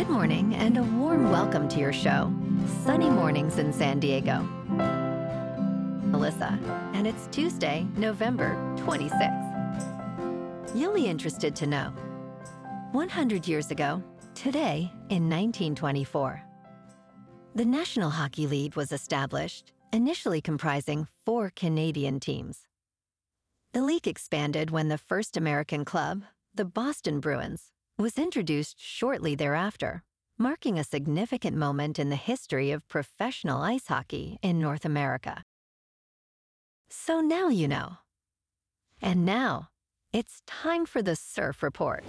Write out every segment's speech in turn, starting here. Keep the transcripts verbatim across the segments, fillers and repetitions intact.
Good morning and a warm welcome to your show, Sunny Mornings in San Diego. Melissa, and it's Tuesday, November twenty-sixth. You'll be interested to know, one hundred years ago, today in nineteen twenty-four, the National Hockey League was established, initially comprising four Canadian teams. The league expanded when the first American club, the Boston Bruins, was introduced shortly thereafter, marking a significant moment in the history of professional ice hockey in North America. So now you know. And now, it's time for the Surf Report.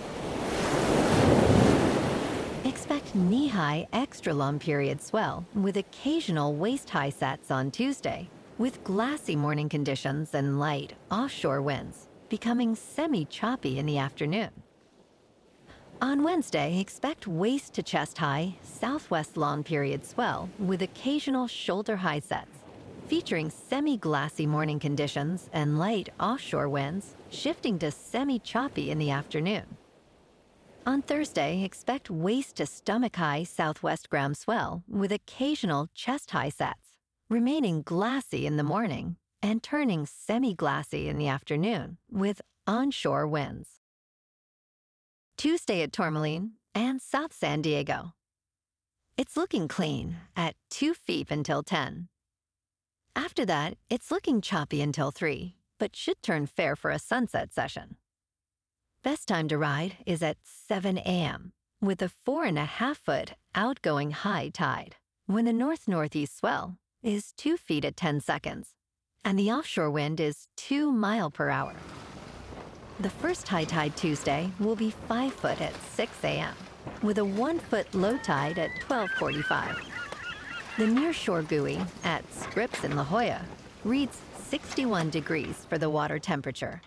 Expect knee-high extra long period swell with occasional waist-high sets on Tuesday, with glassy morning conditions and light offshore winds, becoming semi-choppy in the afternoon. On Wednesday, expect waist to chest high, southwest long period swell with occasional shoulder high sets, featuring semi-glassy morning conditions and light offshore winds, shifting to semi-choppy in the afternoon. On Thursday, expect waist to stomach high southwest ground swell with occasional chest high sets, remaining glassy in the morning and turning semi-glassy in the afternoon with onshore winds. Tuesday at Tourmaline and South San Diego. It's looking clean at two feet until ten. After that, it's looking choppy until three, but should turn fair for a sunset session. Best time to ride is at seven a.m. with a four and a half foot outgoing high tide, when the north-northeast swell is two feet at ten seconds, and the offshore wind is two mile per hour. The first high tide Tuesday will be five foot at six a.m. with a one foot low tide at twelve forty-five. The nearshore buoy at Scripps in La Jolla reads sixty-one degrees for the water temperature.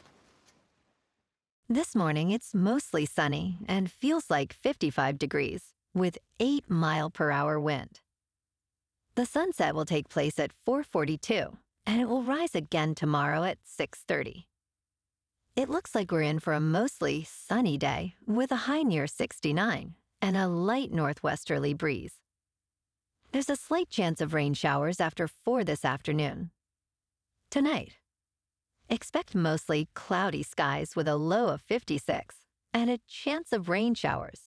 This morning it's mostly sunny and feels like fifty-five degrees with eight mile per hour wind. The sunset will take place at four forty-two and it will rise again tomorrow at six thirty. It looks like we're in for a mostly sunny day with a high near sixty-nine and a light northwesterly breeze. There's a slight chance of rain showers after four this afternoon. Tonight, expect mostly cloudy skies with a low of fifty-six and a chance of rain showers.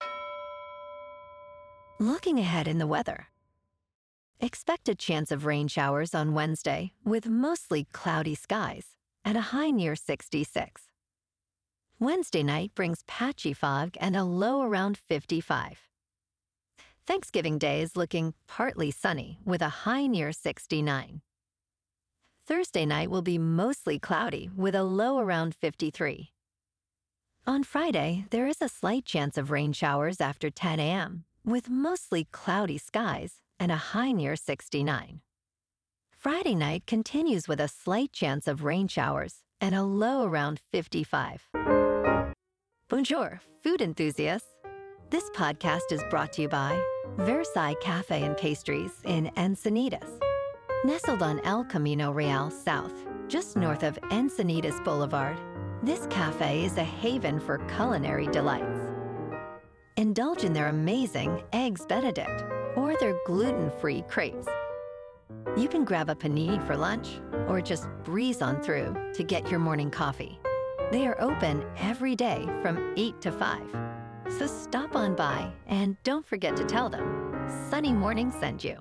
Looking ahead in the weather, expect a chance of rain showers on Wednesday with mostly cloudy skies and a high near sixty-six. Wednesday night brings patchy fog and a low around fifty-five. Thanksgiving Day is looking partly sunny with a high near sixty-nine. Thursday night will be mostly cloudy with a low around fifty-three. On Friday, there is a slight chance of rain showers after ten a.m. with mostly cloudy skies and a high near sixty-nine. Friday night continues with a slight chance of rain showers and a low around fifty-five. Bonjour, food enthusiasts. This podcast is brought to you by Versailles Cafe and Pastries in Encinitas. Nestled on El Camino Real South, just north of Encinitas Boulevard, this cafe is a haven for culinary delights. Indulge in their amazing Eggs Benedict or their gluten-free crepes. You can grab a panini for lunch or just breeze on through to get your morning coffee. They are open every day from eight to five. So stop on by and don't forget to tell them Sunny Morning sent you.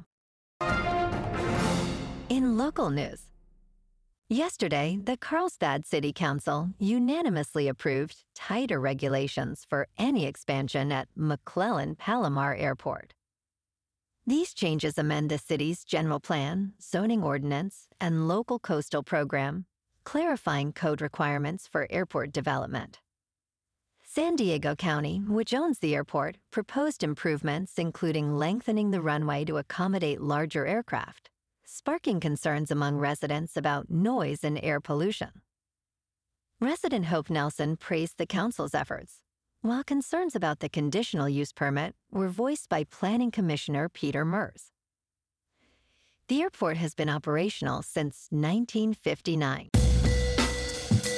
In local news, yesterday, the Carlsbad City Council unanimously approved tighter regulations for any expansion at McClellan Palomar Airport. These changes amend the city's general plan, zoning ordinance, and local coastal program, clarifying code requirements for airport development. San Diego County, which owns the airport, proposed improvements including lengthening the runway to accommodate larger aircraft, sparking concerns among residents about noise and air pollution. Resident Hope Nelson praised the council's efforts, while concerns about the conditional use permit were voiced by Planning Commissioner Peter Mers. The airport has been operational since nineteen fifty-nine.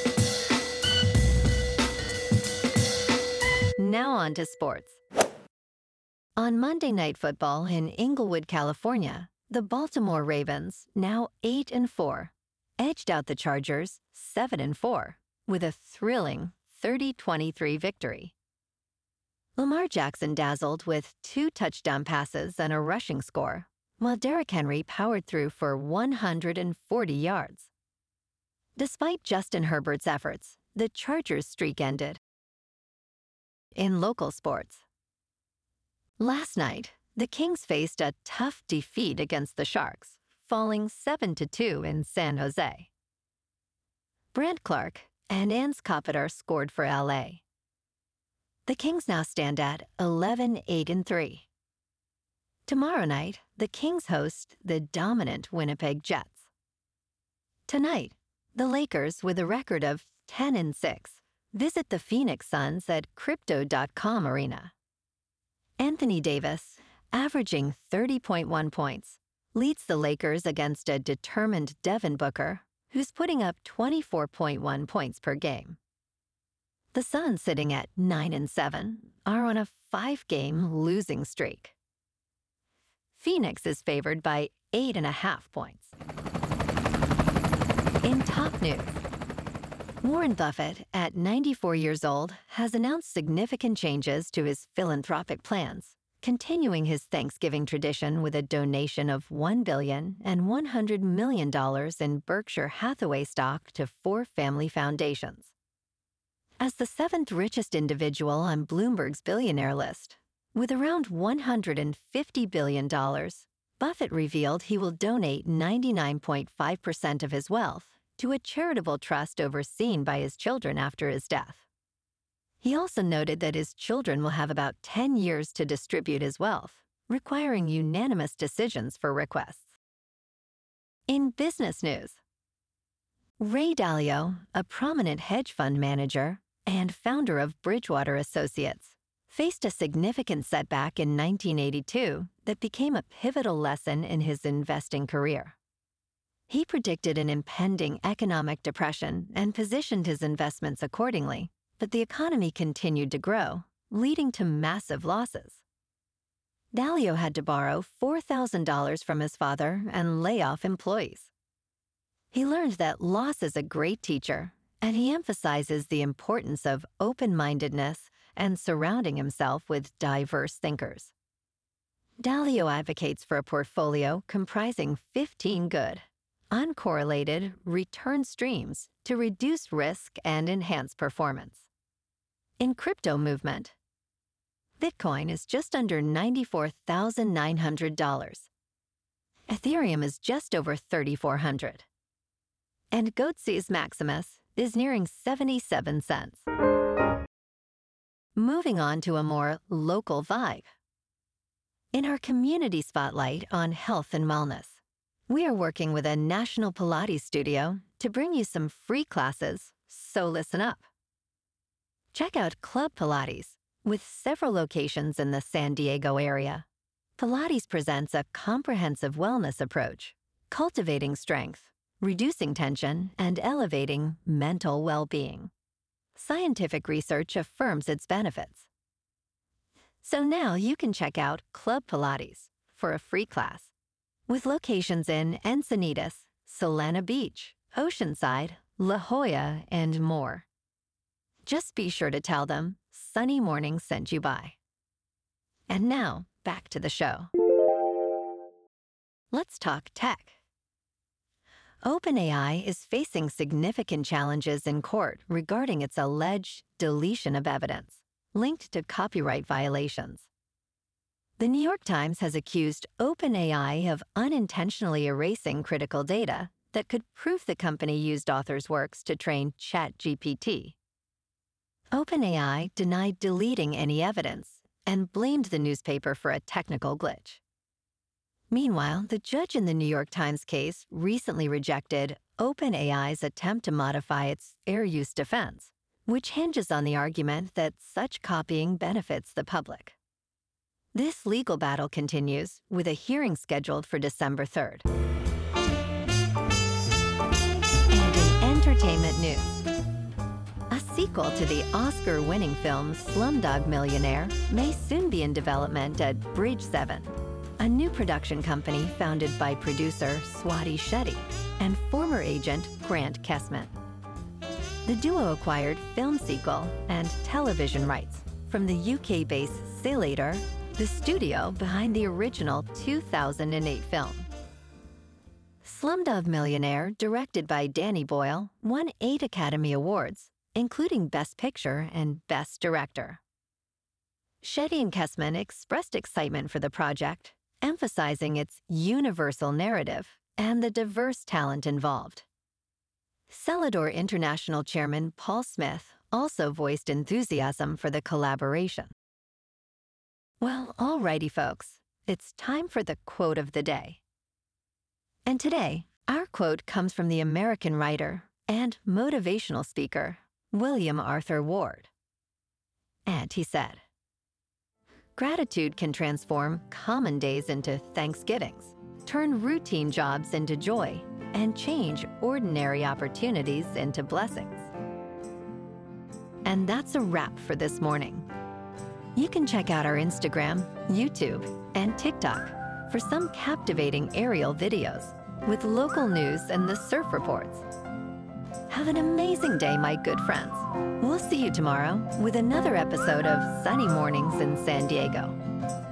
Now on to sports. On Monday Night Football in Inglewood, California, the Baltimore Ravens, now eight and four, edged out the Chargers seven and four with a thrilling thirty twenty-three victory. Lamar Jackson dazzled with two touchdown passes and a rushing score, while Derrick Henry powered through for one hundred forty yards. Despite Justin Herbert's efforts, the Chargers' streak ended. In local sports, last night, the Kings faced a tough defeat against the Sharks, falling seven to two in San Jose. Brant Clark and Anse Kopitar scored for L A. The Kings now stand at eleven eight and three. Tomorrow night, the Kings host the dominant Winnipeg Jets. Tonight, the Lakers, with a record of ten and six, visit the Phoenix Suns at Crypto dot com Arena. Anthony Davis, averaging thirty point one points, leads the Lakers against a determined Devin Booker, who's putting up twenty-four point one points per game. The Suns, sitting at nine and seven, are on a five-game losing streak. Phoenix is favored by eight and a half points. In top news, Warren Buffett, at ninety-four years old, has announced significant changes to his philanthropic plans, continuing his Thanksgiving tradition with a donation of one billion dollars and one hundred million dollars in Berkshire Hathaway stock to four family foundations. As the seventh richest individual on Bloomberg's billionaire list, with around one hundred fifty billion dollars, Buffett revealed he will donate ninety-nine point five percent of his wealth to a charitable trust overseen by his children after his death. He also noted that his children will have about ten years to distribute his wealth, requiring unanimous decisions for requests. In business news, Ray Dalio, a prominent hedge fund manager and founder of Bridgewater Associates, faced a significant setback in nineteen eighty-two that became a pivotal lesson in his investing career. He predicted an impending economic depression and positioned his investments accordingly, but the economy continued to grow, leading to massive losses. Dalio had to borrow four thousand dollars from his father and lay off employees. He learned that loss is a great teacher, and he emphasizes the importance of open-mindedness and surrounding himself with diverse thinkers. Dalio advocates for a portfolio comprising fifteen good, uncorrelated return streams to reduce risk and enhance performance. In crypto movement, Bitcoin is just under ninety-four thousand nine hundred dollars. Ethereum is just over thirty-four hundred dollars. And Goatse's Maximus is nearing seventy-seven cents. Moving on to a more local vibe. In our community spotlight on health and wellness, we are working with a national Pilates studio to bring you some free classes, so listen up. Check out Club Pilates, with several locations in the San Diego area. Pilates presents a comprehensive wellness approach, cultivating strength, reducing tension, and elevating mental well-being. Scientific research affirms its benefits. So now you can check out Club Pilates for a free class, with locations in Encinitas, Solana Beach, Oceanside, La Jolla, and more. Just be sure to tell them Sunny Morning sent you by. And now, back to the show. Let's talk tech. OpenAI is facing significant challenges in court regarding its alleged deletion of evidence linked to copyright violations. The New York Times has accused OpenAI of unintentionally erasing critical data that could prove the company used authors' works to train ChatGPT. OpenAI denied deleting any evidence and blamed the newspaper for a technical glitch. Meanwhile, the judge in the New York Times case recently rejected OpenAI's attempt to modify its fair use defense, which hinges on the argument that such copying benefits the public. This legal battle continues, with a hearing scheduled for December third. And in entertainment news, a sequel to the Oscar-winning film Slumdog Millionaire may soon be in development at Bridge seven, a new production company founded by producer Swati Shetty and former agent Grant Kessman. The duo acquired film sequel and television rights from the U K-based Cilator, the studio behind the original two thousand eight film. Slumdog Millionaire, directed by Danny Boyle, won eight Academy Awards, including Best Picture and Best Director. Shetty and Kessman expressed excitement for the project, emphasizing its universal narrative and the diverse talent involved. Celador International Chairman Paul Smith also voiced enthusiasm for the collaboration. Well, alrighty folks, it's time for the quote of the day. And today, our quote comes from the American writer and motivational speaker, William Arthur Ward. And he said, "Gratitude can transform common days into Thanksgivings, turn routine jobs into joy, and change ordinary opportunities into blessings." And that's a wrap for this morning. You can check out our Instagram, YouTube, and TikTok for some captivating aerial videos with local news and the surf reports. Have an amazing day, my good friends. We'll see you tomorrow with another episode of Sunny Mornings in San Diego.